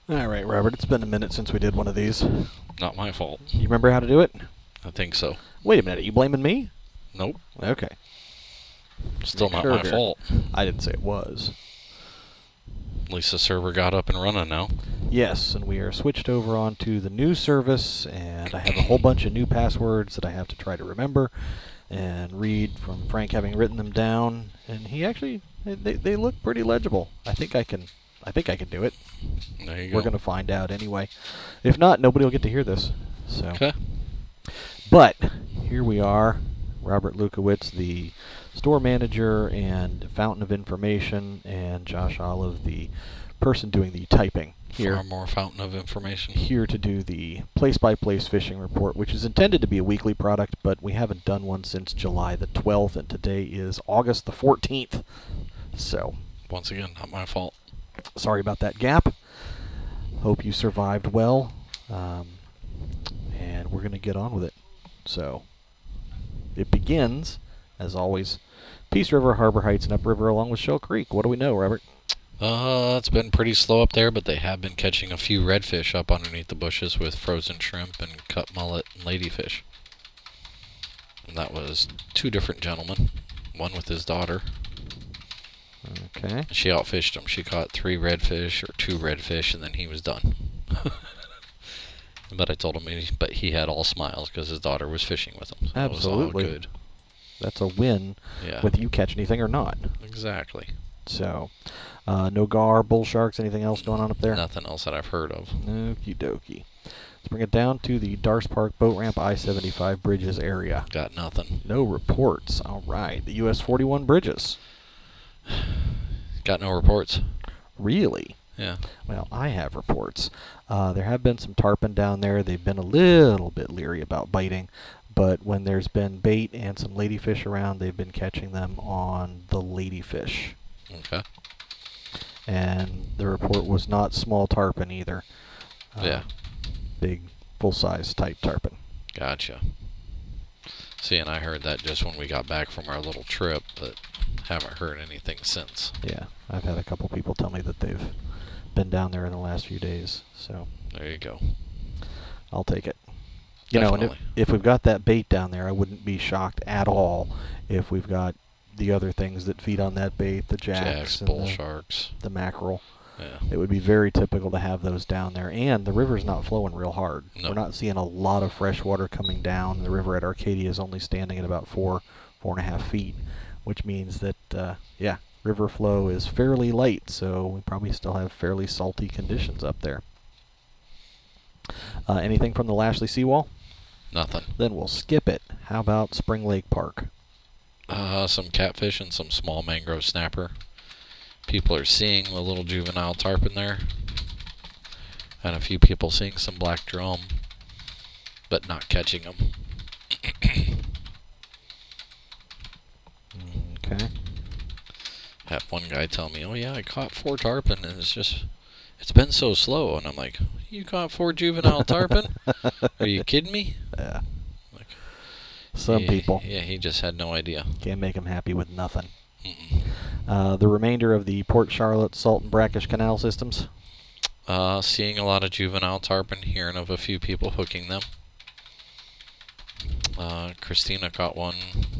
All right, Robert, it's been a minute since we did one of these. You Not my fault. remember how to do it? I think so. Wait a minute, are you blaming me? Nope. Okay. Still Make not sure my here. fault. I didn't say it was. At least the server got up and running now. Yes, and we are switched over onto the new service, and I have a whole bunch of new passwords that I have to try to remember and read from Frank having written them down. And he actually, they look pretty legible. I think I can do it. There you go. We're gonna find out anyway. If not, nobody will get to hear this. So. Okay. But here we are, Robert Lukowitz, the store manager and fountain of information, and Josh Olive, the person doing the typing here. Far more fountain of information. Here to do the place-by-place fishing report, which is intended to be a weekly product, but we haven't done one since July the 12th, and today is August the 14th. So, Once again, not my fault. sorry about that gap. Hope you survived well, and we're going to get on with it. So, it begins, as always, Peace River, Harbor Heights, and upriver along with Shell Creek. What do we know, Robert? It's been pretty slow up there, but they have been catching a few redfish up underneath the bushes with frozen shrimp and cut mullet and ladyfish. And that was 2 different gentlemen, one with his daughter. Okay. She outfished him. She caught 3 redfish or 2 redfish, and then he was done. But I told him, he had all smiles because his daughter was fishing with him. So Absolutely. It was all good. That's a win, Yeah. whether you catch anything or not. Exactly. So, no gar, bull sharks, anything else going on up there? Nothing else that I've heard of. Okie dokie. Let's bring it down to the Darce Park Boat Ramp I-75 Bridges area. Got nothing. No reports. All right. The US 41 bridges. Got no reports. Really? Yeah. Well, I have reports. There have been some tarpon down there. They've been a little bit leery about biting, but when there's been bait and some ladyfish around, they've been catching them on the ladyfish. Okay. And the report was not small tarpon either. Yeah. Big, full-size type tarpon. Gotcha. See, and I heard that just when we got back from our little trip, but haven't heard anything since. Yeah, I've had a couple people tell me that they've been down there in the last few days, so There you go. I'll take it. You know, and Definitely. if we've got that bait down there, I wouldn't be shocked at all if we've got the other things that feed on that bait, the jacks and bull sharks. the mackerel. Yeah. It would be very typical to have those down there. And the river's not flowing real hard. No. We're not seeing a lot of fresh water coming down. The river at Arcadia is only standing at about 4.5 feet, which means that, river flow is fairly light, so we probably still have fairly salty conditions up there. Anything from the Lashley seawall? Nothing. Then we'll skip it. How about Spring Lake Park? Some catfish and some small mangrove snapper. People are seeing the little juvenile tarpon there. And a few people seeing some black drum, but not catching them. Okay. Had one guy tell me, "Oh yeah, I caught 4 tarpon, and it's been so slow." And I'm like, "You caught 4 juvenile tarpon? Are you kidding me?" Yeah. Like, Some people Yeah, he just had no idea. can't make them happy with nothing. Mm-mm. The remainder of the Port Charlotte, Salt, and Brackish Canal systems. Seeing a lot of juvenile tarpon, hearing of a few people hooking them. Christina caught one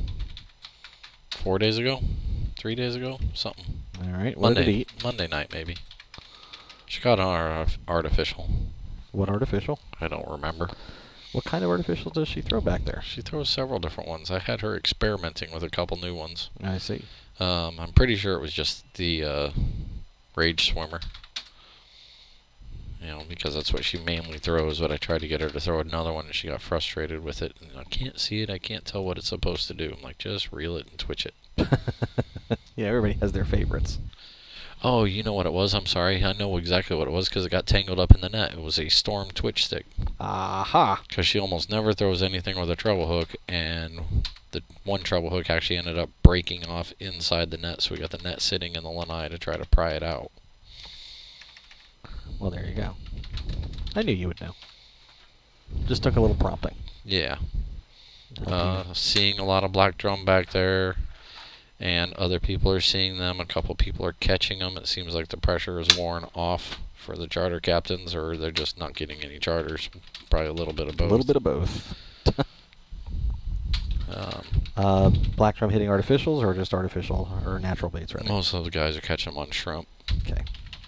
4 days ago, 3 days ago, something. All right. What did it eat? Monday night, maybe. She caught an artificial. What artificial? I don't remember. What kind of artificial does she throw back there? She throws several different ones. I had her experimenting with a couple new ones. I see. I'm pretty sure it was just the Rage Swimmer. You know, because that's what she mainly throws, but I tried to get her to throw another one and she got frustrated with it. And I can't see it, I can't tell what it's supposed to do. I'm like, just reel it and twitch it. Yeah, everybody has their favorites. Oh, you know what it was? I'm sorry. I know exactly what it was because it got tangled up in the net. It was a Storm Twitch Stick. Aha! Because she almost never throws anything with a treble hook, and the one treble hook actually ended up breaking off inside the net, so we got the net sitting in the lanai to try to pry it out. Well, there you go. I knew you would know. Just took a little prompting. Yeah. Seeing a lot of black drum back there, and other people are seeing them. A couple people are catching them. It seems like the pressure is worn off for the charter captains, or they're just not getting any charters. Probably a little bit of both. A little bit of both. Black drum hitting artificials or just artificial or natural baits, rather? Most of the guys are catching them on shrimp. Okay.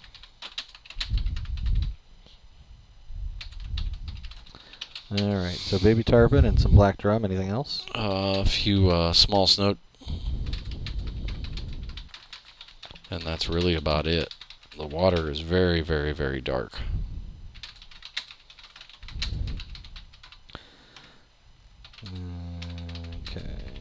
All right, so baby tarpon and some black drum. Anything else? A few small snook. And that's really about it. The water is very, very, very dark. Okay.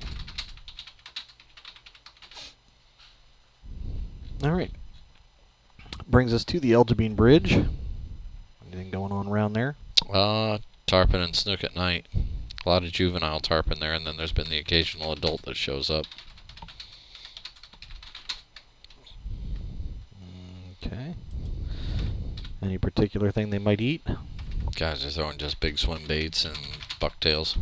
All right. Brings us to the Elgin Bridge. Anything going on around there? Tarpon and snook at night. A lot of juvenile tarpon there, and then there's been the occasional adult that shows up. Okay. Any particular thing they might eat? Guys are throwing just big swim baits and bucktails.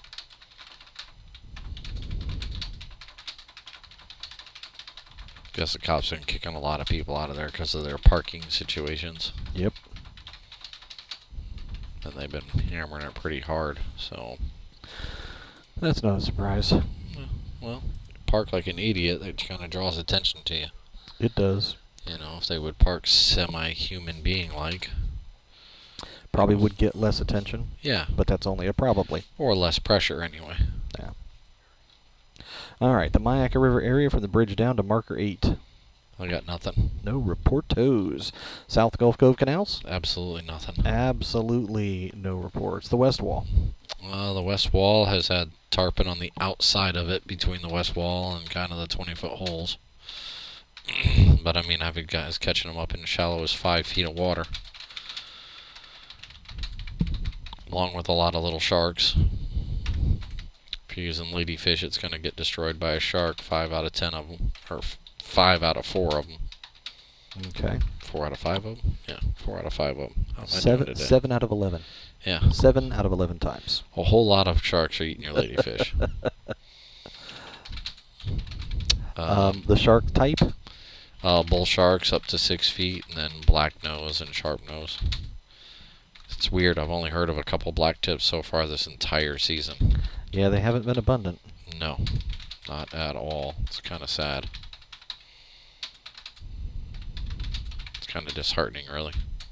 Guess the cops been kicking a lot of people out of there because of their parking situations. Yep. And they've been hammering it pretty hard, so. That's not a surprise. Well, park like an idiot, that kind of draws attention to you. It does. You know, if they would park semi-human being-like. Probably would get less attention. Yeah. But that's only a probably. Or less pressure, anyway. Yeah. All right, the Myakka River area from the bridge down to marker 8. I got nothing. No reportos. South Gulf Cove canals? Absolutely nothing. Absolutely no reports. The west wall? The west wall has had tarpon on the outside of it between the west wall and kind of the 20-foot holes. But I mean, I've had guys catching them up in as shallow as 5 feet of water. Along with a lot of little sharks. If you're using ladyfish, it's going to get destroyed by a shark 5 out of 10 of them. Or 5 out of 4 of them. Okay. 4 out of 5 of them? Yeah, 4 out of 5 of them. How am I doing today? 7 out of 11. Yeah. 7 out of 11 times. A whole lot of sharks are eating your ladyfish. The shark type? Bull sharks up to 6 feet, and then black nose and sharp nose. It's weird. I've only heard of a couple black tips so far this entire season. Yeah, they haven't been abundant. No, not at all. It's kind of sad. It's kind of disheartening, really.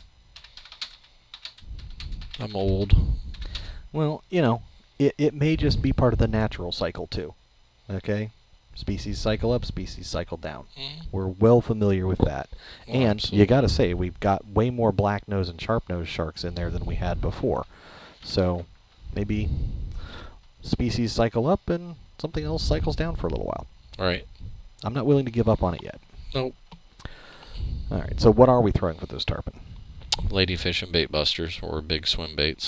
I'm old. Well, you know, it may just be part of the natural cycle, too. Okay? Species cycle up, species cycle down. We're well familiar with that. Well, and absolutely. you got to say, we've got way more black nose and sharp nose sharks in there than we had before. So maybe species cycle up and something else cycles down for a little while. Right. I'm not willing to give up on it yet. Nope. All right, so what are we throwing for those tarpon? Ladyfish and bait busters, or big swim baits.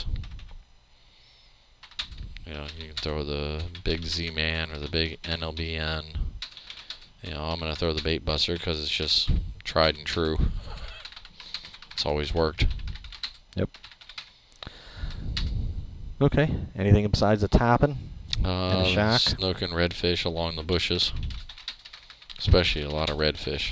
You know, you can throw the big Z-Man or the big NLBN. You know, I'm going to throw the bait buster because it's just tried and true. It's always worked. Yep. Okay, anything besides the tarpon? And a shark? Snook and redfish along the bushes. Especially a lot of redfish.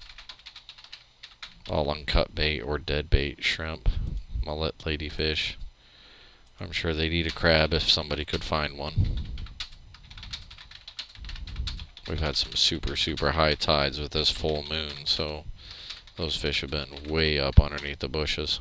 All uncut bait or dead bait, shrimp, mullet, ladyfish. I'm sure they'd eat a crab if somebody could find one. We've had some super, super high tides with this full moon, so those fish have been way up underneath the bushes.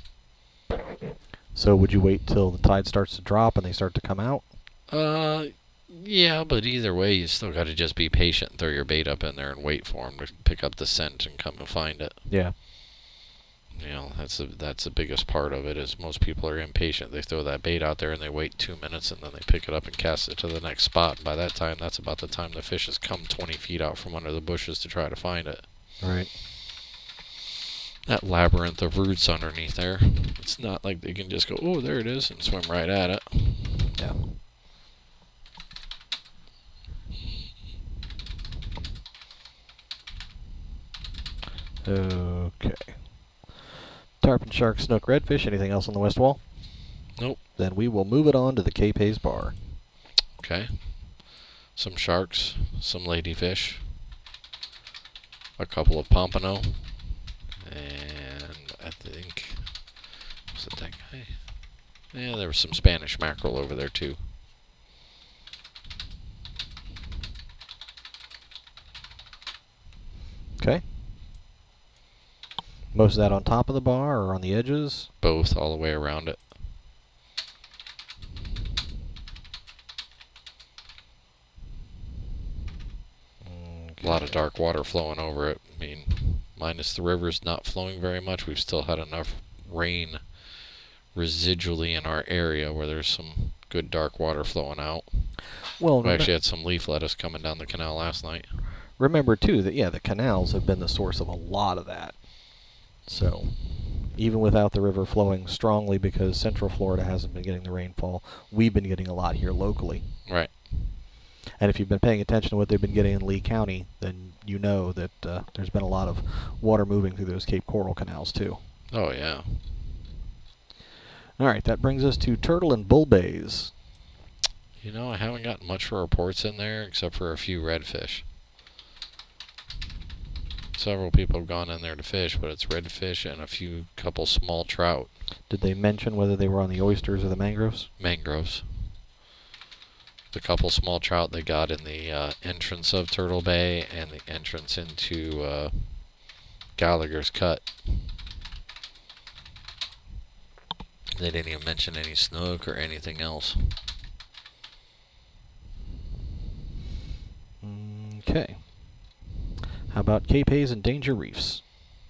So would you wait till the tide starts to drop and they start to come out? Yeah, but either way, you still got to just be patient and throw your bait up in there and wait for them to pick up the scent and come and find it. Yeah. You know, that's the biggest part of it is most people are impatient. They throw that bait out there and they wait 2 minutes and then they pick it up and cast it to the next spot. And by that time, that's about the time the fish has come 20 feet out from under the bushes to try to find it. Right. That labyrinth of roots underneath there. It's not like they can just go, oh, there it is, and swim right at it. Yeah. Okay. Tarpon, shark, snook, redfish. Anything else on the west wall? Nope. Then we will move it on to the Cape Hayes Bar. Okay. some sharks, some ladyfish, a couple of pompano, and I think, was it that guy? Yeah, there was some Spanish mackerel over there too. Okay. Most of that on top of the bar or on the edges? Both, all the way around it. A lot of dark water flowing over it. I mean, minus the rivers not flowing very much, we've still had enough rain residually in our area where there's some good dark water flowing out. Well, We actually had some leaf lettuce coming down the canal last night. remember too that the canals have been the source of a lot of that. So even without the river flowing strongly, because Central Florida hasn't been getting the rainfall, we've been getting a lot here locally. Right. And if you've been paying attention to what they've been getting in Lee County, then you know that there's been a lot of water moving through those Cape Coral canals too. Oh, yeah. All right, that brings us to Turtle and Bull Bays. You know, I haven't gotten much reports in there except for a few redfish. Several people have gone in there to fish, but it's redfish and a couple small trout. Did they mention whether they were on the oysters or the mangroves? Mangroves. The couple small trout they got in the entrance of Turtle Bay and the entrance into Gallagher's Cut. They didn't even mention any snook or anything else. Okay. How about Cape Hayes and Danger Reefs?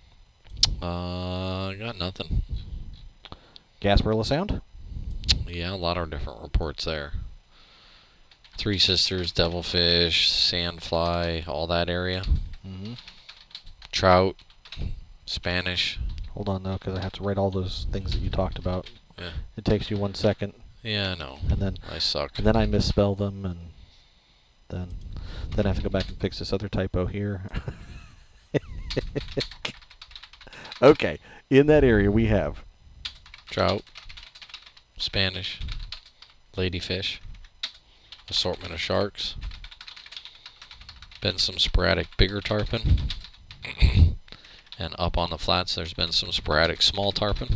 Got nothing. Gasparilla Sound? Yeah, a lot of different reports there. Three Sisters, Devilfish, Sandfly, all that area. Mm-hmm. Trout, Spanish. Hold on, though, because I have to write all those things that you talked about. Yeah. It takes you 1 second. Yeah, I know. And then I suck. And then I misspell them, and then I have to go back and fix this other typo here. Okay, in that area we have Trout, Spanish, ladyfish, assortment of sharks, been some sporadic bigger tarpon, and up on the flats there's been some sporadic small tarpon.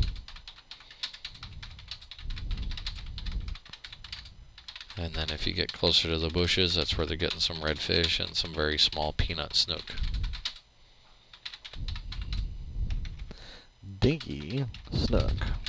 And then if you get closer to the bushes, that's where they're getting some redfish and some very small peanut snook. dinky snook.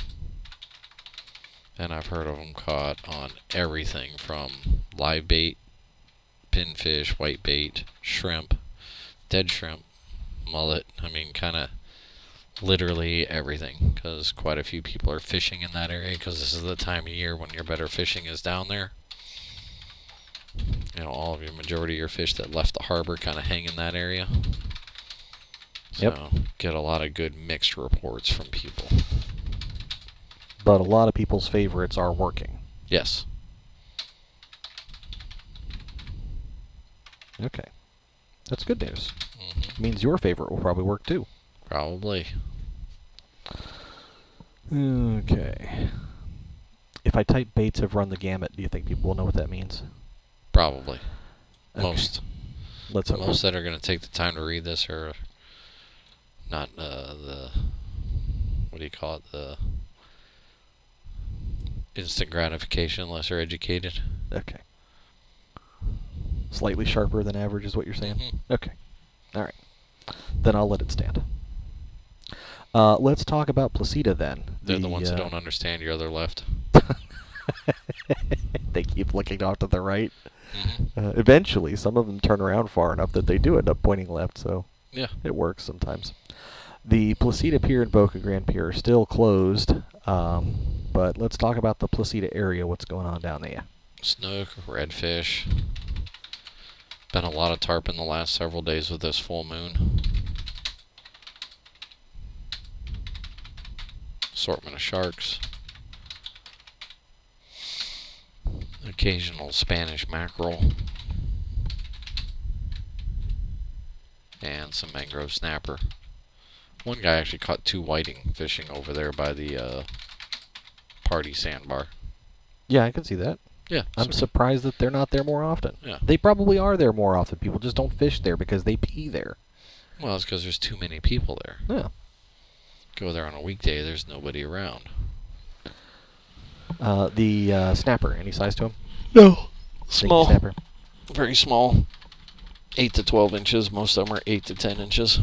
And I've heard of them caught on everything from live bait, pinfish, white bait, shrimp, dead shrimp, mullet. I mean, kind of literally everything, because quite a few people are fishing in that area, because this is the time of year when your better fishing is down there. You know, all of your majority of your fish that left the harbor kind of hang in that area. So get a lot of good mixed reports from people. But a lot of people's favorites are working. Yes. Okay. That's good news. Mm-hmm. Means your favorite will probably work too. Probably. Okay. If I type baits have run the gamut, do you think people will know what that means? Probably. Okay. Most. Let's hope. Most that are going to take the time to read this are not the, what do you call it, the instant gratification unless they're educated. Okay. Slightly sharper than average is what you're saying? Mm-hmm. Okay. All right. Then I'll let it stand. Let's talk about Placida then. They're the ones that don't understand your other left. They keep looking off to the right. Mm-hmm. Eventually, some of them turn around far enough that they do end up pointing left, so Yeah. it works sometimes. The Placida Pier and Boca Grande Pier are still closed, but let's talk about the Placida area, what's going on down there. Snook, redfish. Been a lot of tarpon the last several days with this full moon. Assortment of sharks. Occasional Spanish mackerel. And some mangrove snapper. One guy actually caught 2 whiting fishing over there by the party sandbar. Yeah, I can see that. Yeah. I'm surprised that they're not there more often. Yeah. They probably are there more often. People just don't fish there because they pee there. Well, it's because there's too many people there. Yeah. Go there on a weekday, there's nobody around. The snapper, any size to him? No. Dinky Small. snapper. Very small. 8 to 12 inches. Most of them are 8 to 10 inches.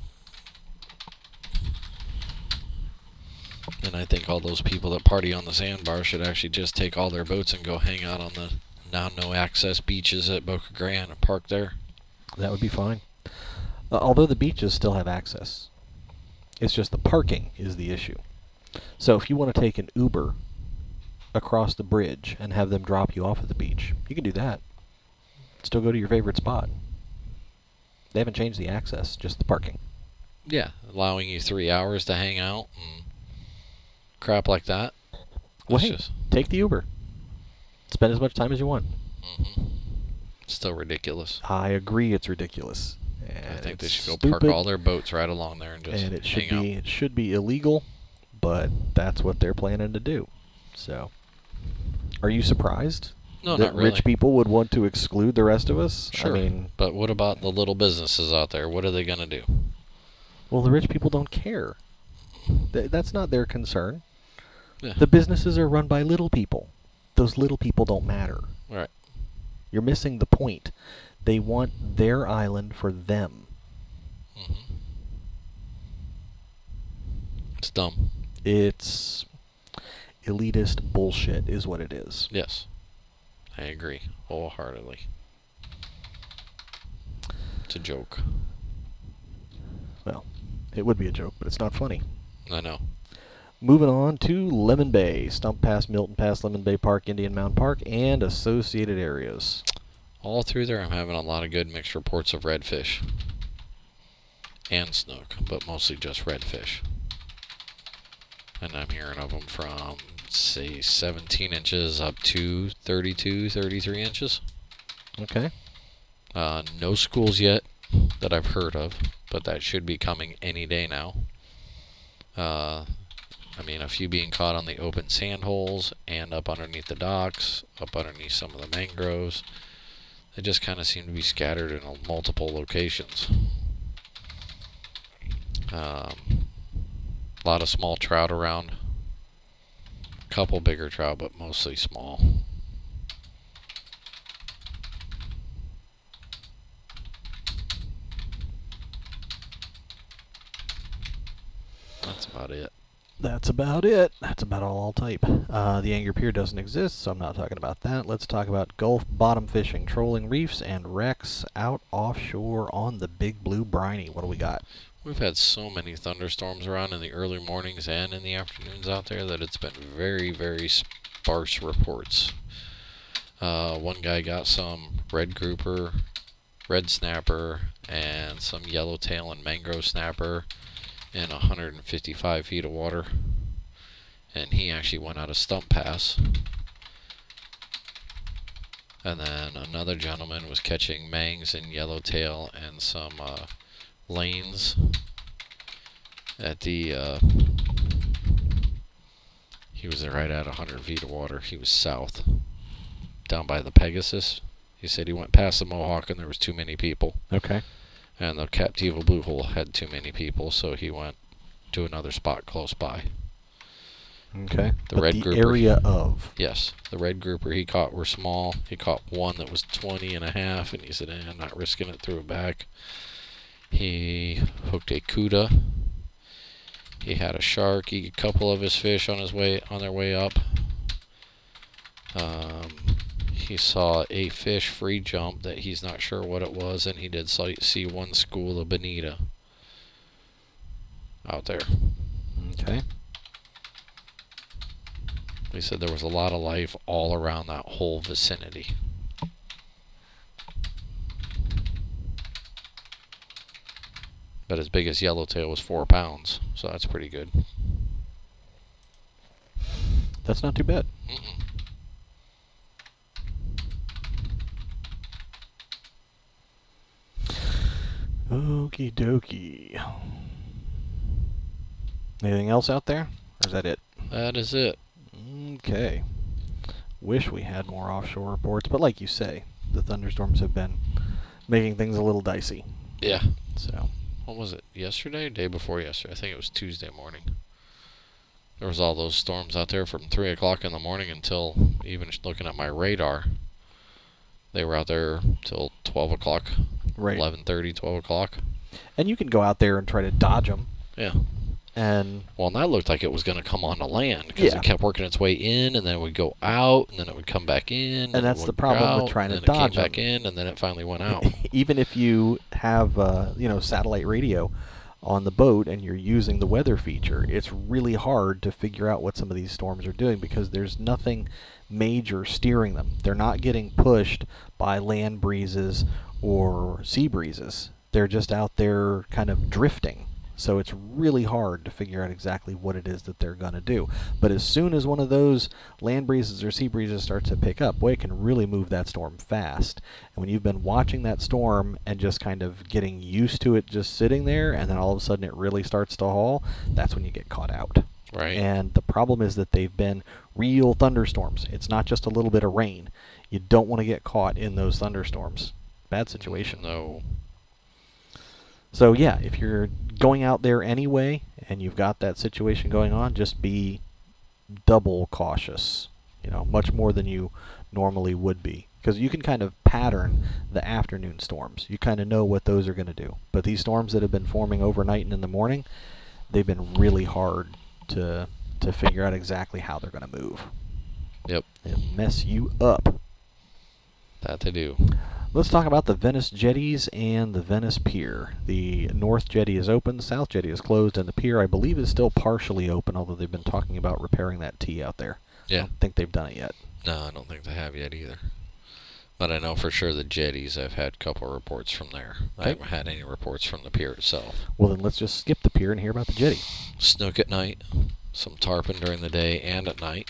And I think all those people that party on the sandbar should actually just take all their boats and go hang out on the now no-access beaches at Boca Grande and park there. That would be fine. Although the beaches still have access. It's just the parking is the issue. So if you want to take an Uber across the bridge and have them drop you off at the beach, you can do that. Still go to your favorite spot. They haven't changed the access, just the parking. Yeah, allowing you 3 hours to hang out and crap like that. Well, That's hey, just take the Uber. Spend as much time as you want. still ridiculous. I agree, it's ridiculous. I think they it's should go stupid, park all their boats right along there and just and it hang should be illegal, but that's what they're planning to do. So, are you surprised No, that not really. rich people would want to exclude the rest of us? Sure. I mean, But what about the little businesses out there? What are they going to do? well, the rich people don't care. That's not their concern. Yeah. The businesses are run by little people. Those little people don't matter. Right. You're missing the point. They want their island for them. It's dumb. It's elitist bullshit is what it is. Yes. I agree wholeheartedly. It's a joke. Well, it would be a joke, but it's not funny. I know. Moving on to Lemon Bay, Stump Pass, Milton Pass, Lemon Bay Park, Indian Mound Park, and associated areas. All through there, I'm having a lot of good mixed reports of redfish and snook, but mostly just redfish. And I'm hearing of them from, say, 17 inches up to 32, 33 inches. Okay. No schools yet that I've heard of, but that should be coming any day now. I mean, a few being caught on the open sand holes and up underneath the docks, up underneath some of the mangroves. They just kind of seem to be scattered in multiple locations. A lot of small trout around. Couple bigger trout, but mostly small. That's about it. That's about it. That's about all I'll type. The Angler Pier doesn't exist, so I'm not talking about that. Let's talk about Gulf bottom fishing, trolling reefs, and wrecks out offshore on the Big Blue Briny. What do we got? We've had so many thunderstorms around in the early mornings and in the afternoons out there that it's been very, very sparse reports. One guy got some red grouper, red snapper, and some yellowtail and mangrove snapper in 155 feet of water. And he actually went out of Stump Pass. And then another gentleman was catching mangs and yellowtail and some lanes at the he was right at 100 feet of water. He was south, down by the Pegasus. He said he went past the Mohawk and there was too many people, Okay. and the Captiva Blue Hole had too many people, so he went to another spot close by. Okay. The But red the grouper. area of. Yes, the red grouper he caught were small. He caught one that was 20 and a half, and he said, I'm not risking it, threw it back. He hooked a cuda. He had a shark eat a couple of his fish on their way up. He saw a fish free jump that he's not sure what it was, and he did see one school of bonita out there. Okay. He said there was a lot of life all around that whole vicinity. But his biggest yellowtail was 4 pounds, so that's pretty good. That's not too bad. Okie dokie. Anything else out there? Or is that it? That is it. Okay. wish we had more offshore reports, but like you say, the thunderstorms have been making things a little dicey. Yeah. So, What was it? Yesterday? Day before yesterday. I think it was Tuesday morning. There was all those storms out there from 3 o'clock in the morning until, even looking at my radar, they were out there till 12 o'clock, right. 11:30, 12 o'clock. And you can go out there and try to dodge them. Yeah. And Well, and that looked like it was going to come onto land because Yeah. it kept working its way in, and then it would go out, and then it would come back in. And that's it the would problem go with out, trying to and then dodge it came back 'em. in, and then it finally went out. even if you have satellite radio on the boat and you're using the weather feature, it's really hard to figure out what some of these storms are doing because there's nothing major steering them. They're not getting pushed by land breezes or sea breezes. They're just out there kind of drifting. So it's really hard to figure out exactly what it is that they're going to do. But as soon as one of those land breezes or sea breezes starts to pick up, boy, it can really move that storm fast. And when you've been watching that storm and just kind of getting used to it just sitting there, and then all of a sudden it really starts to haul, that's when you get caught out. Right. And the problem is that they've been real thunderstorms. It's not just a little bit of rain. You don't want to get caught in those thunderstorms. Bad situation. No. So yeah, if you're going out there anyway and you've got that situation going on, just be double cautious. Much more than you normally would be. Because you can kind of pattern the afternoon storms. You kind of know what those are going to do. But these storms that have been forming overnight and in the morning, they've been really hard to figure out exactly how they're going to move. Yep. They mess you up. That they do. Let's talk about the Venice jetties and the Venice Pier. The North Jetty is open, the South Jetty is closed, and the pier, I believe, is still partially open, although they've been talking about repairing that T out there. I Yeah. don't think they've done it yet. No, I don't think they have yet either. But I know for sure the jetties, I've had a couple of reports from there. I Okay. haven't had any reports from the pier itself. Well, then let's just skip the pier and hear about the jetty. Snook at night, some tarpon during the day and at night.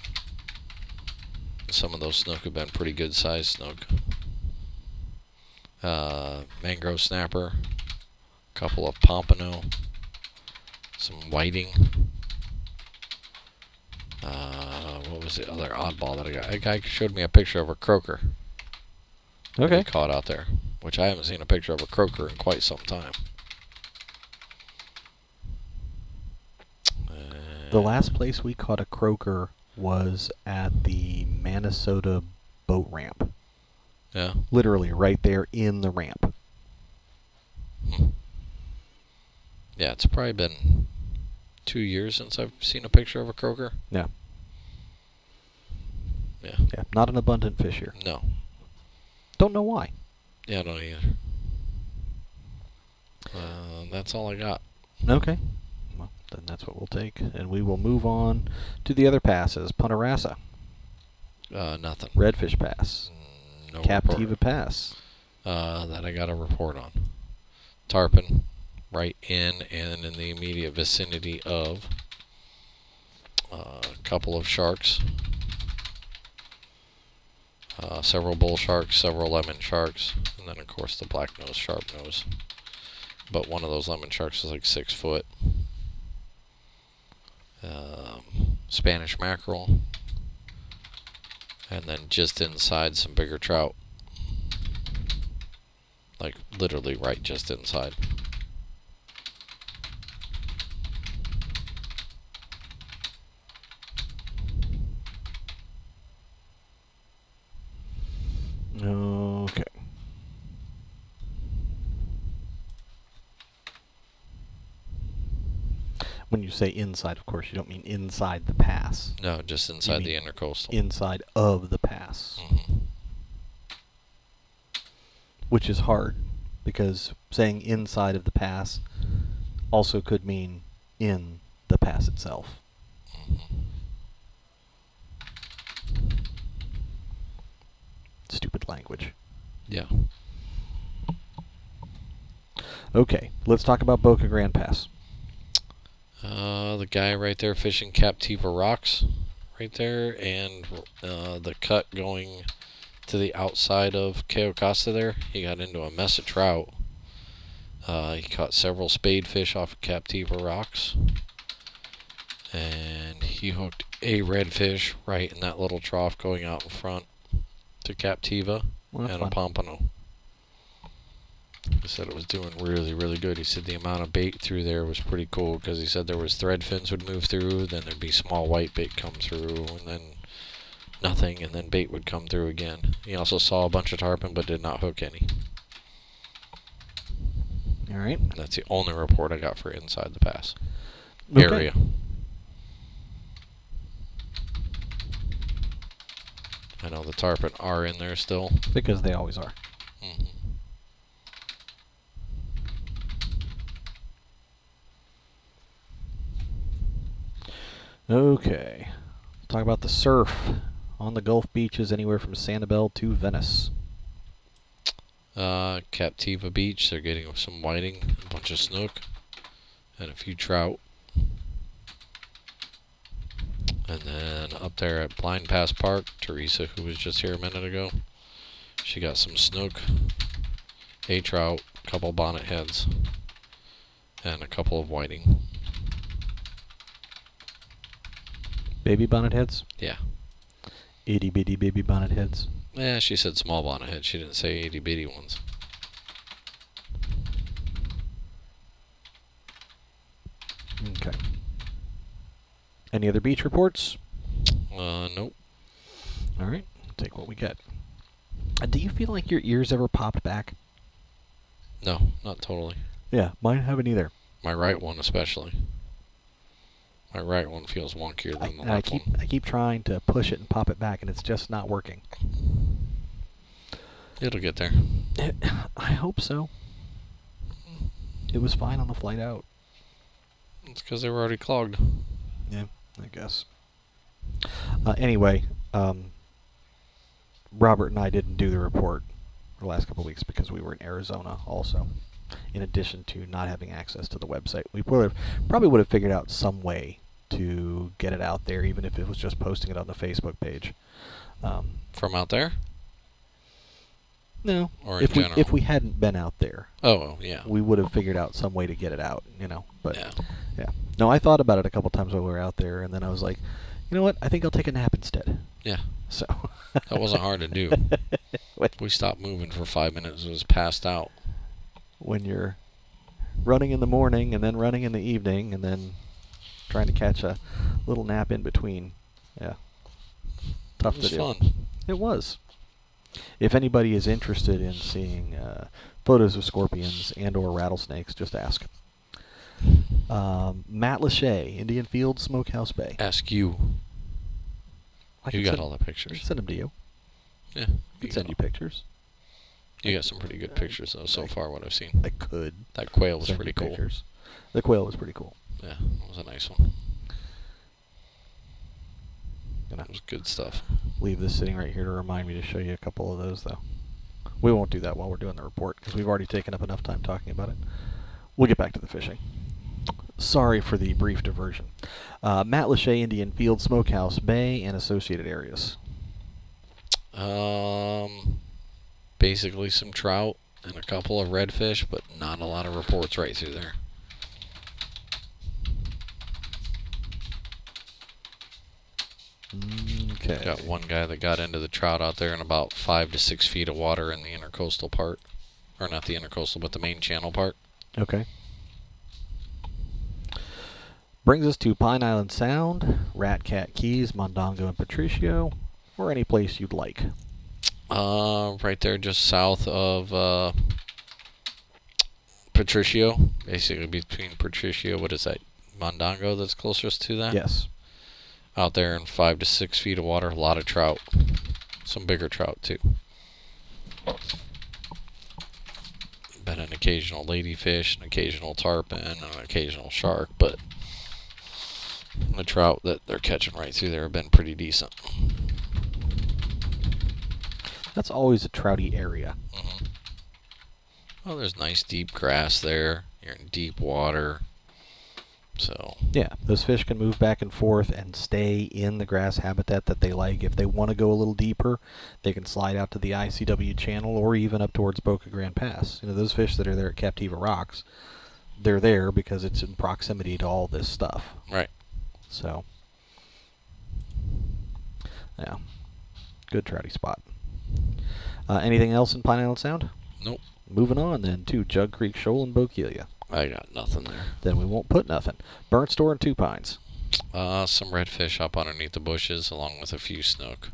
Some of those snook have been pretty good sized snook. Mangrove snapper, a couple of pompano, some whiting. What was the other oddball that I got? A guy showed me a picture of a croaker. That he caught out there, which I haven't seen a picture of a croaker in quite some time. The last place we caught a croaker was at the Minnesota boat ramp. Yeah. Literally right there in the ramp. Yeah, it's probably been 2 years since I've seen a picture of a croaker. Yeah. Yeah. Yeah, not an abundant fish here. No. Don't know why. Yeah, I don't either. That's all I got. Okay. Well, then that's what we'll take. And we will move on to the other passes. Punta Rassa, Nothing. Redfish Pass, No Captiva report. Pass. That I got a report on. Tarpon, right in and in the immediate vicinity of a couple of sharks. Several bull sharks, several lemon sharks, and then of course the black nose, sharp nose. But one of those lemon sharks is like 6 foot. Spanish mackerel, and then just inside some bigger trout. Like literally right just inside. Okay. When you say inside, of course, you don't mean inside the pass. No, just inside the mean intercoastal. Inside of the pass. Mhm. Which is hard, because saying inside of the pass also could mean in the pass itself. Mhm. Stupid language. Yeah. Okay, let's talk about Boca Grande Pass. The guy right there fishing Captiva rocks, right there, and the cut going to the outside of Cayo Costa there. He got into a mess of trout. He caught several spadefish off of Captiva rocks, and he hooked a redfish right in that little trough going out in front to Captiva Well, that's and a fun. pompano. He said it was doing really, really good. He said the amount of bait through there was pretty cool because he said there was thread fins would move through, then there'd be small white bait come through, and then nothing, and then bait would come through again. He also saw a bunch of tarpon but did not hook any. All right. That's the only report I got for inside the pass Okay. area. I know the tarpon are in there still. Because they always are. Mhm. Okay. Talk about the surf on the Gulf beaches anywhere from Sanibel to Venice. Captiva Beach, they're getting some whiting, a bunch of snook, and a few trout. And then up there at Blind Pass Park, Teresa, who was just here a minute ago, she got some snook, a trout, a couple bonnet heads, and a couple of whiting. Baby bonnet heads? Yeah. Itty bitty baby bonnet heads. Yeah, she said small bonnet heads. She didn't say itty bitty ones. Okay. Any other beach reports? Nope. All right. Take what we get. Do you feel like your ears ever popped back? No, not totally. Yeah, mine haven't either. My right one especially. My right one feels wonkier than the left one. I keep trying to push it and pop it back, and it's just not working. It'll get there. I hope so. It was fine on the flight out. It's because they were already clogged. Yeah, I guess. Anyway, Robert and I didn't do the report the last couple of weeks because we were in Arizona also. In addition to not having access to the website, we probably would have figured out some way to get it out there, even if it was just posting it on the Facebook page. From out there? No, Or in general? if we hadn't been out there, Oh, yeah. we would have figured out some way to get it out, But Yeah. no, I thought about it a couple times while we were out there, and then I was like, you know what? I think I'll take a nap instead. Yeah. So That wasn't hard to do. We stopped moving for 5 minutes. It was passed out. When you're running in the morning and then running in the evening and then trying to catch a little nap in between, yeah, tough It was to do. fun. It was. If anybody is interested in seeing photos of scorpions and/or rattlesnakes, just ask. Matt Lachey, Indian Fields, Smokehouse Bay. Ask you. I You can got send- all the I can pictures. send them to you. Yeah. I can send you pictures. You got some pretty good pictures, though, so far, what I've seen. I could. That quail was send pretty you cool. pictures. The quail was pretty cool. Yeah, it was a nice one. Gonna It was good stuff. leave this sitting right here to remind me to show you a couple of those, though. We won't do that while we're doing the report because we've already taken up enough time talking about it. We'll get back to the fishing. Sorry for the brief diversion. Matt Lachey, Indian Field, Smokehouse Bay, and associated areas. Basically some trout and a couple of redfish, but not a lot of reports right through there. Okay. Got one guy that got into the trout out there in about 5 to 6 feet of water in the intercoastal part. Or not the intercoastal, but the main channel part. Okay. Brings us to Pine Island Sound, Rat Cat Keys, Mondongo, and Patricio, or any place you'd like. Right there just south of Patricio. Basically between Patricio, what is that? Mondongo that's closest to that? Yes. Out there in 5 to 6 feet of water, a lot of trout. Some bigger trout too. Been an occasional ladyfish, an occasional tarpon, and an occasional shark, but the trout that they're catching right through there have been pretty decent. That's always a trouty area. Mm-hmm. Well, there's nice deep grass there. You're in deep water. So Yeah, those fish can move back and forth and stay in the grass habitat that they like. If they want to go a little deeper, they can slide out to the ICW channel or even up towards Boca Grande Pass. Those fish that are there at Captiva Rocks, they're there because it's in proximity to all this stuff. right. So, Good trouty spot. Anything else in Pine Island Sound? Nope. Moving on then to Jug Creek Shoal and Bokeelia. I got nothing there. Then we won't put nothing. Burnt Store and Two Pines. Some redfish up underneath the bushes, along with a few snook.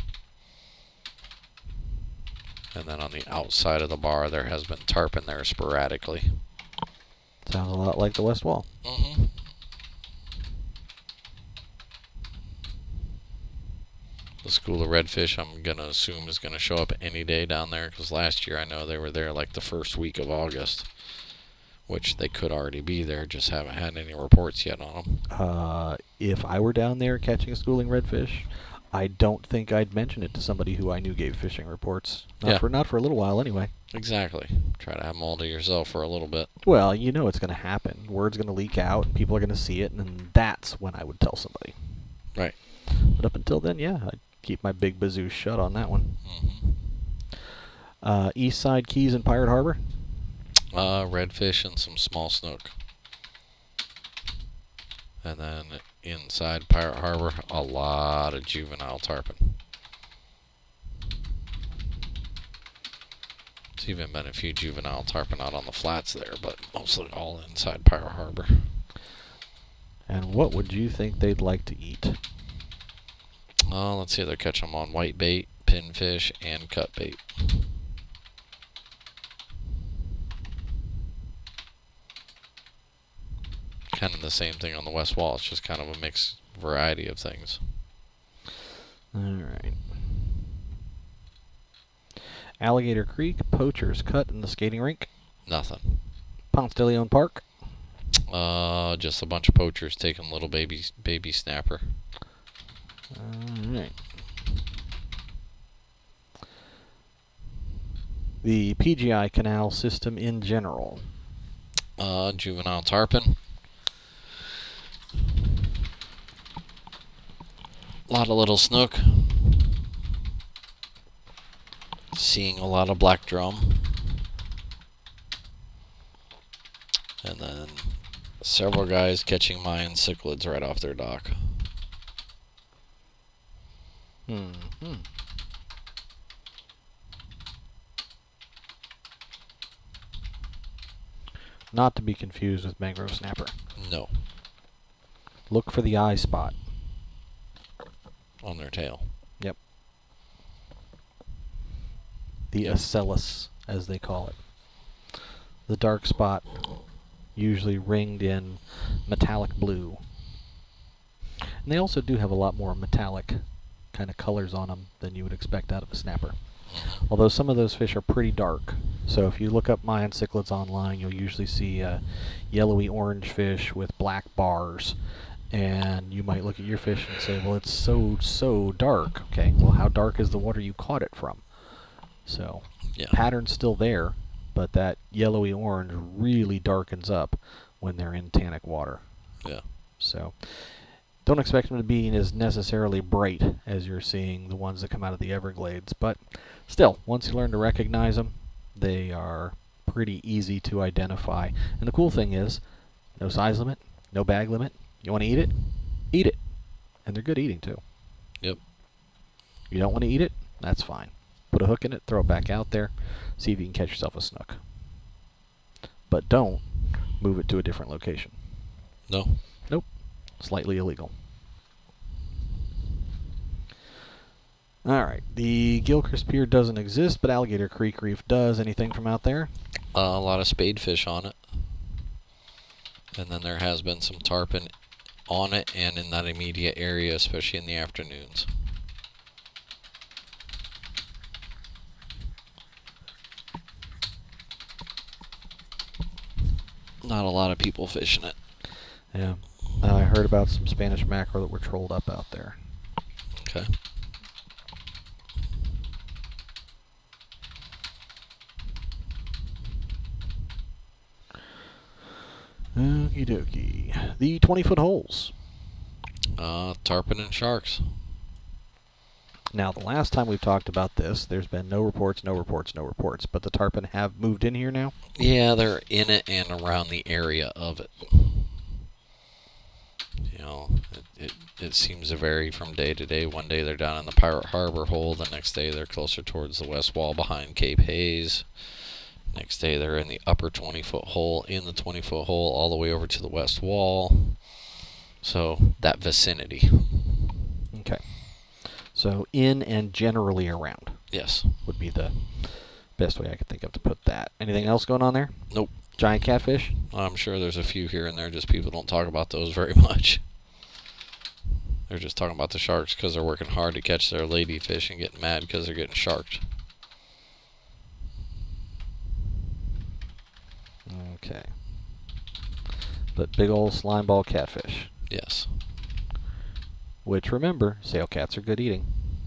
And then on the outside of the bar, there has been tarpon there sporadically. Sounds a lot like the West Wall. Mm-hmm. The school of redfish, I'm going to assume, is going to show up any day down there, because last year I know they were there like the first week of August, which they could already be there, just haven't had any reports yet on them. If I were down there catching a schooling redfish, I don't think I'd mention it to somebody who I knew gave fishing reports. Not for a little while anyway. Exactly. Try to have them all to yourself for a little bit. Well, you know it's going to happen. Word's going to leak out, and people are going to see it, and then that's when I would tell somebody. Right. But up until then, yeah, I'd keep my big bazoo shut on that one. Mm-hmm. East Side Keys and Pirate Harbor? Redfish and some small snook. And then inside Pirate Harbor, a lot of juvenile tarpon. There's even been a few juvenile tarpon out on the flats there, but mostly all inside Pirate Harbor. And what would you think they'd like to eat? Let's see, they're catching them on white bait, pinfish, and cut bait. Kind of the same thing on the West Wall. It's just kind of a mixed variety of things. All right. Alligator Creek, Poacher's Cut in the skating rink. Nothing. Ponce de Leon Park. Just a bunch of poachers taking little baby snapper. All right. The PGI Canal system in general. Juvenile tarpon. A lot of little snook. Seeing a lot of black drum. And then several guys catching Mayan cichlids right off their dock. Mm-hmm. Not to be confused with mangrove snapper. No. Look for the eye spot. On their tail. Yep. The ocellus, as they call it. The dark spot, usually ringed in metallic blue. And they also do have a lot more metallic kind of colors on them than you would expect out of a snapper. Although some of those fish are pretty dark. So if you look up Mayan cichlids online, you'll usually see yellowy orange fish with black bars. And you might look at your fish and say, well, it's so dark. Okay, well, how dark is the water you caught it from? So, Yeah. pattern's still there, but that yellowy orange really darkens up when they're in tannic water. Yeah. So, don't expect them to be as necessarily bright as you're seeing the ones that come out of the Everglades. But still, once you learn to recognize them, they are pretty easy to identify. And the cool thing is, no size limit, no bag limit. You want to eat it? Eat it. And they're good eating, too. Yep. You don't want to eat it? That's fine. Put a hook in it, throw it back out there, see if you can catch yourself a snook. But don't move it to a different location. No. Nope. Slightly illegal. Alright, the Gilchrist Pier doesn't exist, but Alligator Creek Reef does. Anything from out there? A lot of spadefish on it. And then there has been some tarpon on it and in that immediate area, especially in the afternoons. Not a lot of people fishing it. Yeah. I heard about some Spanish mackerel that were trolled up out there. Okay. Okie dokie. The 20-foot holes. Tarpon and sharks. Now, the last time we've talked about this, there's been no reports, but the tarpon have moved in here now? Yeah, they're in it and around the area of it. You know, it seems to vary from day to day. One day they're down in the Pirate Harbor hole. The next day they're closer towards the west wall behind Cape Hayes. Next day they're in the upper 20-foot hole, in the 20-foot hole, all the way over to the west wall. So that vicinity. Okay. So in and generally around. Yes. Would be the best way I could think of to put that. Anything else going on there? Nope. Giant catfish? I'm sure there's a few here and there, just people don't talk about those very much. They're just talking about the sharks because they're working hard to catch their ladyfish and getting mad because they're getting sharked. Okay. But big old slime ball catfish. Yes. Which, remember, sail cats are good eating.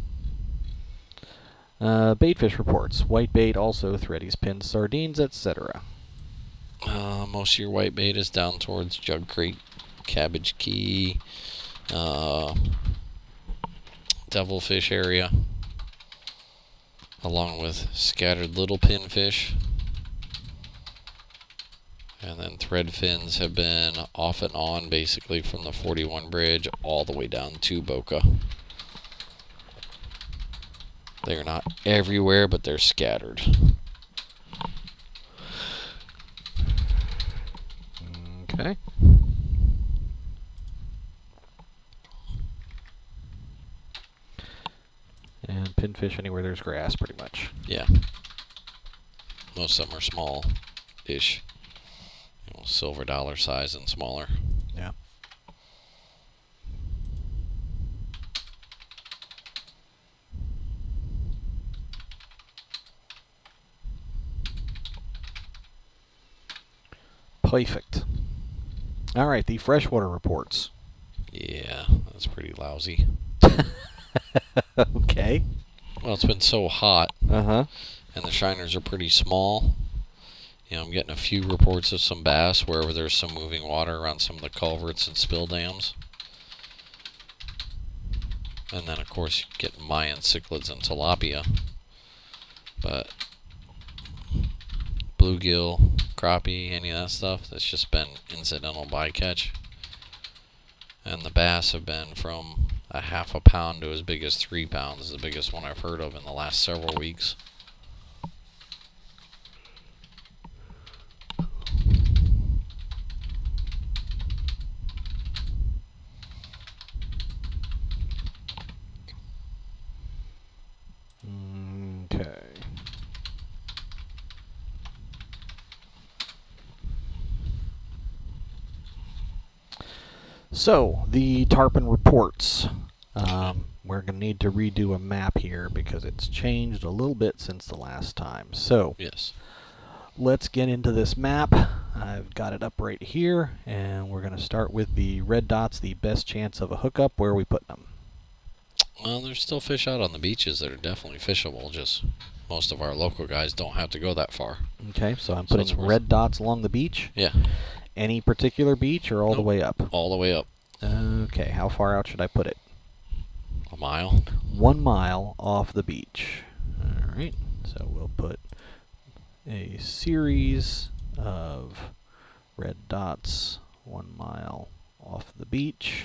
Baitfish reports. White bait, also threadies, pins, sardines, etc. Most of your white bait is down towards Jug Creek, Cabbage Key, Devilfish area, along with scattered little pinfish. And then thread fins have been off and on, basically from the 41 bridge all the way down to Boca. They're not everywhere, but they're scattered. Okay. And pinfish anywhere there's grass, pretty much. Yeah. Most of them are small-ish. Silver dollar size and smaller. Yeah. Perfect. All right, the freshwater reports. Yeah, that's pretty lousy. Okay. Well, it's been so hot, Uh-huh. and the shiners are pretty small. I'm getting a few reports of some bass wherever there's some moving water around some of the culverts and spill dams. And then, of course, you get Mayan cichlids and tilapia. But bluegill, crappie, any of that stuff, that's just been incidental bycatch. And the bass have been from a half a pound to as big as 3 pounds, the biggest one I've heard of in the last several weeks. Okay. So, the tarpon reports. We're going to need to redo a map here because it's changed a little bit since the last time. So, Yes. let's get into this map. I've got it up right here, and we're going to start with the red dots, the best chance of a hookup. Where are we putting them? Well, there's still fish out on the beaches that are definitely fishable, just most of our local guys don't have to go that far. Okay, so I'm So putting it's worth- red dots along the beach. Yeah, Any particular beach or all the Nope. way up? all the way up. Okay, how far out should I put it? A mile. 1 mile off the beach. Alright, so we'll put a series of red dots 1 mile off the beach.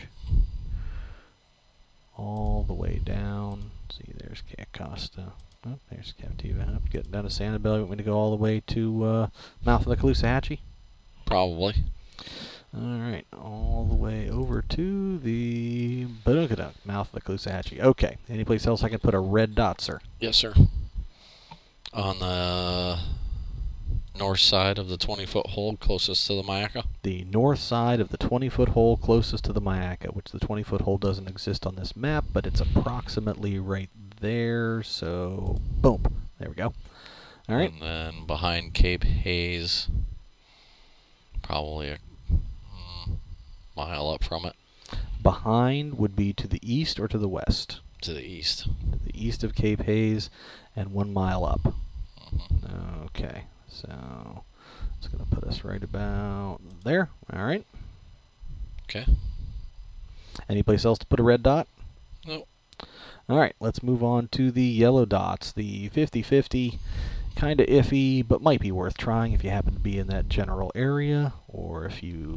All the way down. See, there's Costa. Oh, there's Captiva. Getting down to Sanibel. You want me to go all the way to mouth of the Caloosahatchee? Probably. Alright, all the way over to the Badunkadunk, mouth of the Caloosahatchee. Okay, any place else I can put a red dot, sir? Yes, sir. On the north side of the 20-foot hole closest to the Mayaca. The north side of the 20-foot hole closest to the Mayaca, which the 20-foot hole doesn't exist on this map, but it's approximately right there, so boom. There we go. Alright. And then behind Cape Hayes, probably a mile up from it, Behind would be to the east or to the west? to the east. To the east of Cape Hayes and 1 mile up. Mhm. Okay, so it's going to put us right about there. Alright. Okay. Any place else to put a red dot? Nope. Alright, let's move on to the yellow dots. The 50-50, kind of iffy, but might be worth trying if you happen to be in that general area, or if you don't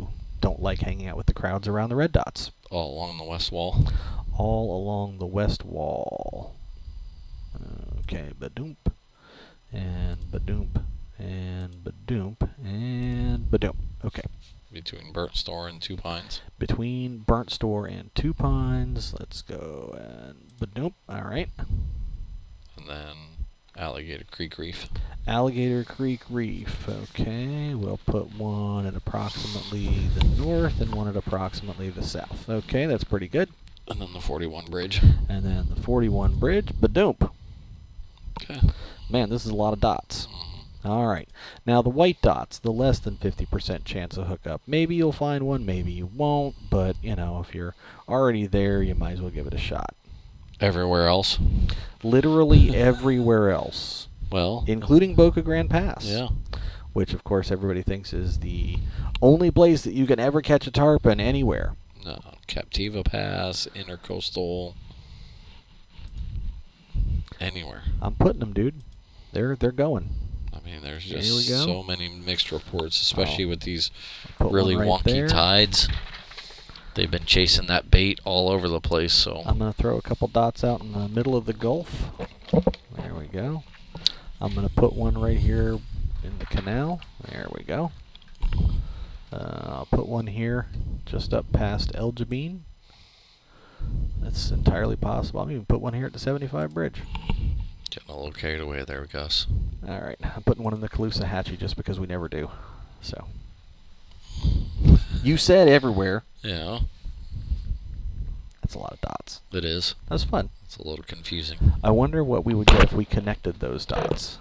don't like hanging out with the crowds around the red dots. All along the west wall. All along the west wall. Okay, badoomp. And badoomp. And badoomp. And badoomp. Okay. Between Burnt Store and Two Pines. Between Burnt Store and Two Pines. Let's go and badoomp. Alright. And then Alligator Creek Reef. Alligator Creek Reef. Okay, we'll put one at approximately the north and one at approximately the south. Okay, that's pretty good. And then the 41 Bridge. And then the 41 Bridge. Badoomp. Okay. Man, this is a lot of dots. All right. Now the white dots, the less than 50% chance of hookup. Maybe you'll find one, maybe you won't, but, you know, if you're already there, you might as well give it a shot. Everywhere else? Literally everywhere else. Well, including Boca Grande Pass. yeah. Which, of course, everybody thinks is the only place that you can ever catch a tarpon anywhere. No, Captiva Pass, Intercoastal, anywhere. I'm putting them, dude. They're going. I mean, there's Here we just go. so many mixed reports, especially with these Put really one right wonky there. tides. They've been chasing that bait all over the place, so I'm going to throw a couple dots out in the middle of the Gulf. There we go. I'm going to put one right here in the canal. There we go. I'll put one here just up past El Jabin. That's entirely possible. I'm even put one here at the 75 Bridge. getting a little carried away there, Gus. All right, I'm putting one in the Caloosahatchee just because we never do. So, you said everywhere. Yeah, That's a lot of dots. it is. That was fun. It's a little confusing. I wonder what we would get if we connected those dots.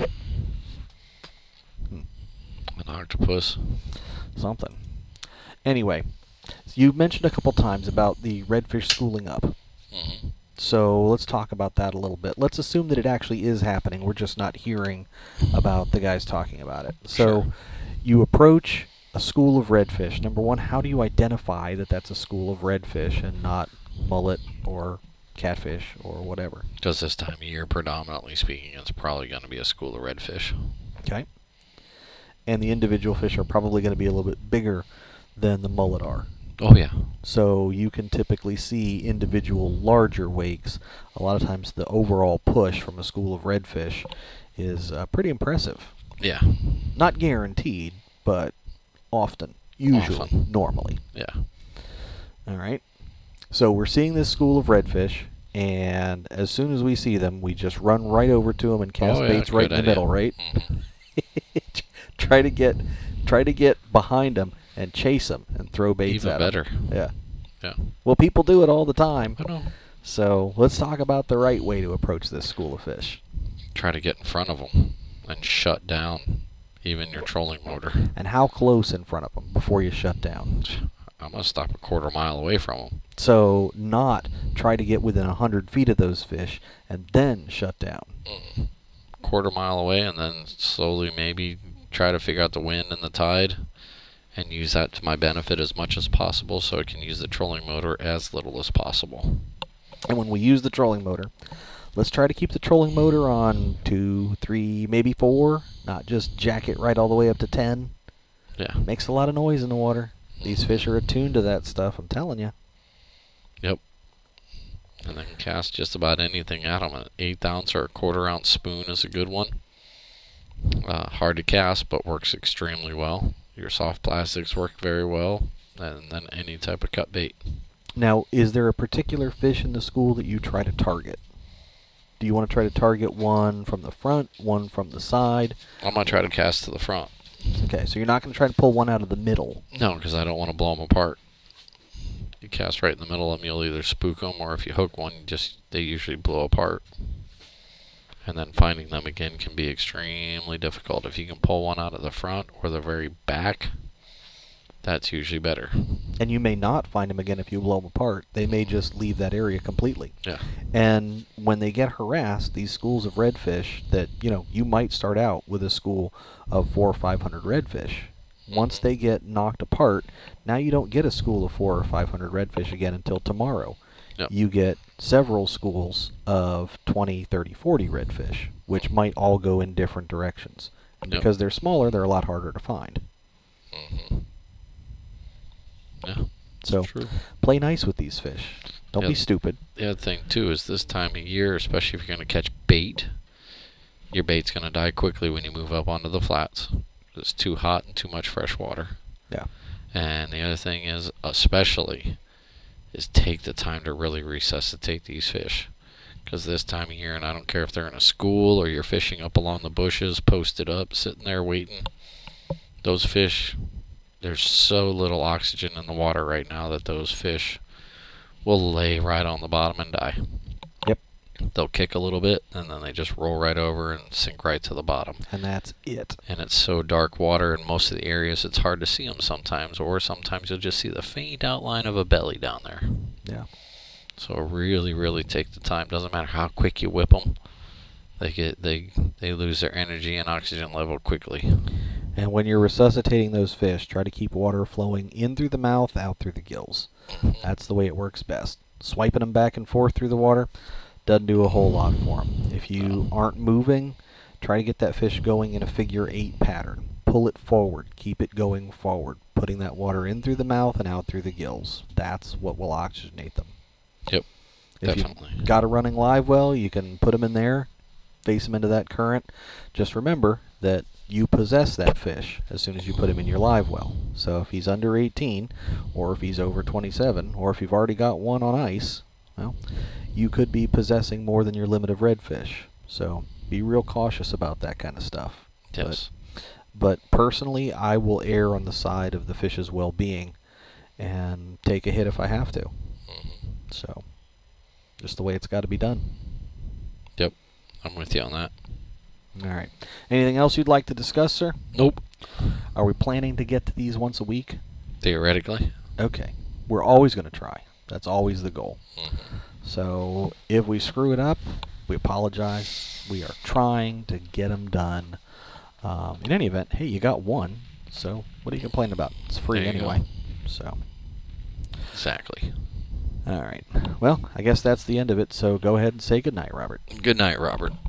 An octopus. Something. Anyway, you mentioned a couple times about the redfish schooling up. Hmm. So let's talk about that a little bit. Let's assume that it actually is happening. We're just not hearing about the guys talking about it. So Sure. you approach a school of redfish. Number one, how do you identify that that's a school of redfish and not mullet or catfish or whatever? Because this time of year, predominantly speaking, it's probably going to be a school of redfish. Okay. And the individual fish are probably going to be a little bit bigger than the mullet are. Oh, yeah. So you can typically see individual larger wakes. A lot of times the overall push from a school of redfish is pretty impressive. Yeah. Not guaranteed, but often. Usually. Often. Normally. Yeah. All right. So we're seeing this school of redfish, and as soon as we see them, we just run right over to them and cast Oh, yeah, baits right in good the idea. middle, right? Mhm. try to get behind them and chase them and throw baits Even at 'em. better. Yeah. Yeah. Well, people do it all the time. I know. So let's talk about the right way to approach this school of fish. Try to get in front of them and shut down even your trolling motor. And how close in front of them before you shut down. I'm going to stop a quarter mile away from them. So not try to get within 100 feet of those fish and then shut down. Quarter mile away, and then slowly maybe try to figure out the wind and the tide and use that to my benefit as much as possible so I can use the trolling motor as little as possible. And when we use the trolling motor, let's try to keep the trolling motor on 2, 3, maybe 4. Not just jack it right all the way up to 10. Yeah. Makes a lot of noise in the water. These fish are attuned to that stuff, I'm telling you. Yep. And then cast just about anything at them. An 1/8 ounce or a 1/4 ounce spoon is a good one. Hard to cast, but works extremely well. Your soft plastics work very well. And then any type of cut bait. Now, is there a particular fish in the school that you try to target? Do you want to try to target one from the front, one from the side? I'm going to try to cast to the front. Okay, so you're not going to try to pull one out of the middle. No, because I don't want to blow them apart. You cast right in the middle of them, you'll either spook them, or if you hook one, they usually blow apart. And then finding them again can be extremely difficult. If you can pull one out of the front or the very back, that's usually better. And you may not find them again if you blow them apart. They may just leave that area completely. Yeah. And when they get harassed, these schools of redfish that, you might start out with a school of 400 or 500 redfish. Once they get knocked apart, now you don't get a school of 400 or 500 redfish again until tomorrow. Yep. You get several schools of 20, 30, 40 redfish, which might all go in different directions. And Yep. because they're smaller, they're a lot harder to find. Hmm. Yeah. So True. play nice with these fish. Don't Yeah. be stupid. The other thing too is this time of year, especially if you're going to catch bait, your bait's going to die quickly when you move up onto the flats. It's too hot and too much fresh water. Yeah. And the other thing is, especially, is take the time to really resuscitate these fish. Because this time of year, and I don't care if they're in a school or you're fishing up along the bushes, posted up, sitting there waiting, those fish, there's so little oxygen in the water right now that those fish will lay right on the bottom and die. Yep. They'll kick a little bit, and then they just roll right over and sink right to the bottom. And that's it. And it's so dark water in most of the areas, it's hard to see them sometimes, or sometimes you'll just see the faint outline of a belly down there. Yeah. So really, really take the time. Doesn't matter how quick you whip them, they lose their energy and oxygen level quickly. And when you're resuscitating those fish, try to keep water flowing in through the mouth, out through the gills. That's the way it works best. Swiping them back and forth through the water doesn't do a whole lot for them. If you aren't moving, try to get that fish going in a figure 8 pattern. Pull it forward. Keep it going forward. Putting that water in through the mouth and out through the gills. That's what will oxygenate them. Yep, If definitely. you've got a running live well, you can put them in there, face them into that current. Just remember that you possess that fish as soon as you put him in your live well. So if he's under 18, or if he's over 27, or if you've already got one on ice, well, you could be possessing more than your limit of redfish. So be real cautious about that kind of stuff. Yes. But personally, I will err on the side of the fish's well-being and take a hit if I have to. So, just the way it's got to be done. Yep, I'm with you on that. All right. Anything else you'd like to discuss, sir? Nope. Are we planning to get to these once a week? Theoretically. Okay. We're always going to try. That's always the goal. So, if we screw it up, we apologize. We are trying to get them done. In any event, hey, you got one. So, what are you complaining about? It's free There you anyway. go. So, Exactly. all right. Well, I guess that's the end of it. So, go ahead and say goodnight, Robert. Good night, Robert.